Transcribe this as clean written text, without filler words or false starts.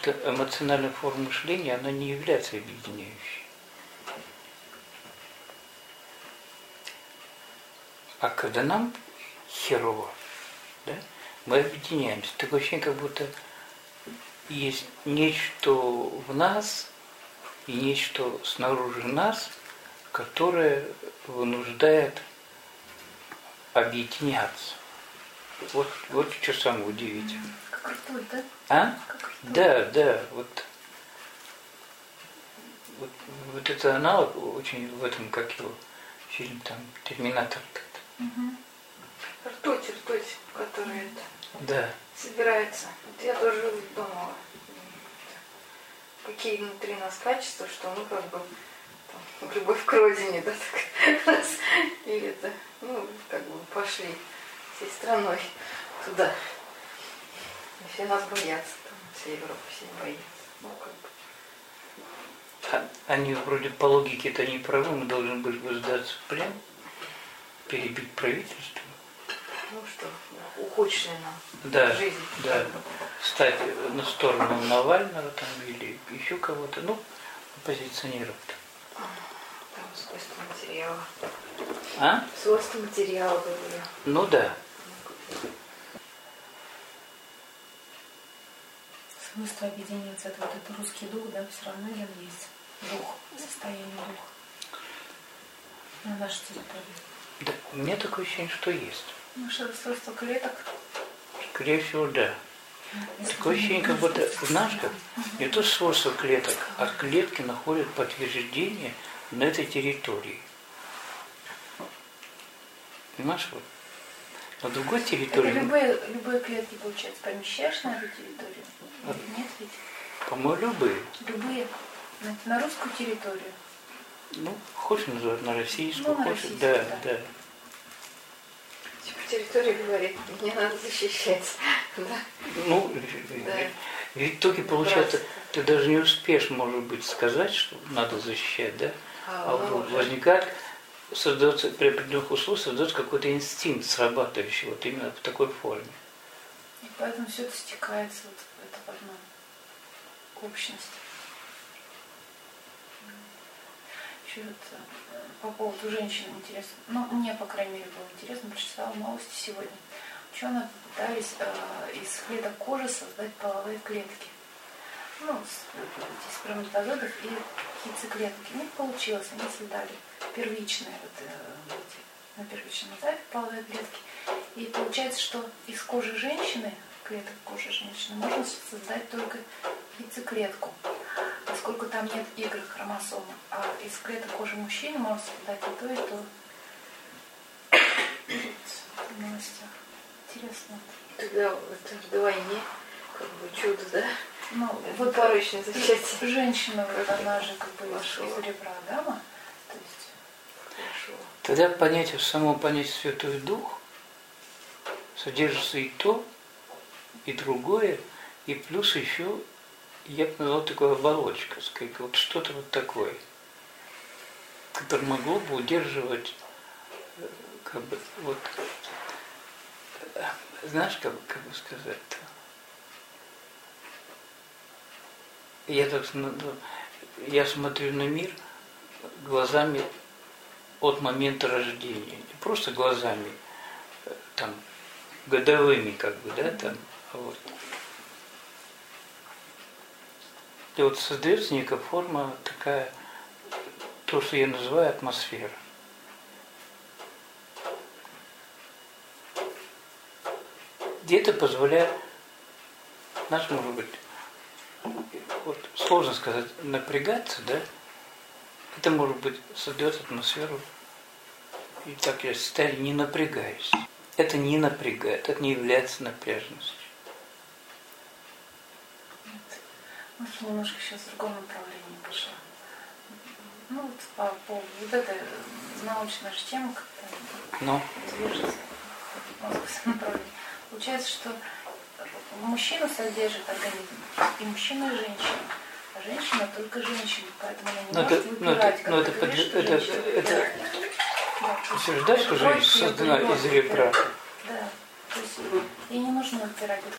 что эмоциональная форма мышления, она не является объединяющей. А когда нам херово, да, мы объединяемся. Такое ощущение, как будто есть нечто в нас и нечто снаружи нас, которое вынуждает объединяться. Вот что самое удивительное. Как ртуть, да? А? Как ртуть. Да. Вот это аналог очень в этом, как его фильм там «Терминатор». Ртуть, которая Да. собирается. Вот я тоже думала, какие внутри нас качества, что мы как бы там, любовь к родине, да, так раз, или это, как бы пошли всей страной туда. И все нас боятся, там, вся Европа все боится. Как бы. Они вроде по логике-то не правы, мы должны были бы сдаться в плен, перебить правительство. Что ухудшили нам жизнь. Да. Стать на сторону Навального там, или еще кого-то, оппозиционеров-то. Там свойства материала. А? Свойства материала, говорю. Да. Свойство объединиться, это вот этот русский дух, да, все равно есть. Дух, состояние духа. На нашей территории. Да, у меня такое ощущение, что есть. Что это свойство клеток? Скорее всего, да. Такое ощущение, как будто, знаешь, как не то свойство клеток, а клетки находят подтверждение на этой территории. Понимаешь, вот. На другой территории... Это любые клетки, получается, помещаешь на эту территорию? Или нет ведь? По-моему, любые. Любые. На русскую территорию. Хочешь называть на российскую, на хочешь. российскую, Да. Типа территория говорит, мне надо защищать. Да. В итоге получается, ты даже не успеешь, может быть, сказать, что надо защищать, да? Возникает, создается при определенных условиях, создается какой-то инстинкт срабатывающий вот именно в такой форме. И поэтому все это стекается это в одну общность. Еще по поводу женщин интересно. Мне, по крайней мере, было интересно, прочитала новости сегодня. Ученые попытались из клеток кожи создать половые клетки. Из сперматозоидов и яйцеклетки. У них получилось, они создали первичные на первичном этапе половые клетки. И получается, что из кожи женщины, клеток кожи женщины, можно создать только яйцеклетку, поскольку там нет Y-хромосомы. А из клеток кожи мужчины можно создать и то, и то. Интересно. Тогда это вдвойне, как бы чудо, да? Вот порочное зачатие. Женщина, она же как бы из ребра Адама. То есть хорошо. Тогда в самом понятии Святой Дух содержится и то, и другое, и плюс еще, я бы назвал такую оболочку, сказать, вот что-то вот такое, которое могло бы удерживать, как бы, вот, знаешь, как бы сказать-то? Я смотрю на мир глазами от момента рождения, не просто глазами там годовыми, как бы, да, там, вот. И вот создается некая форма такая, то, что я называю атмосфера. И это позволяет, может быть, вот сложно сказать, напрягаться, да? Это, может быть, создает атмосферу, и так я считаю, не напрягаюсь. Это не напрягает, это не является напряженностью. Может, немножко сейчас в другом направлении пошла. По поводу вот этой научной же темы как-то движется мозг в этом направлении. Получается, что мужчина содержит организм, и мужчина, и женщина. А женщина только женщина, поэтому она не может выбирать, это утверждать, что жизнь создана из ребра. Да, то есть ей не нужно выбирать.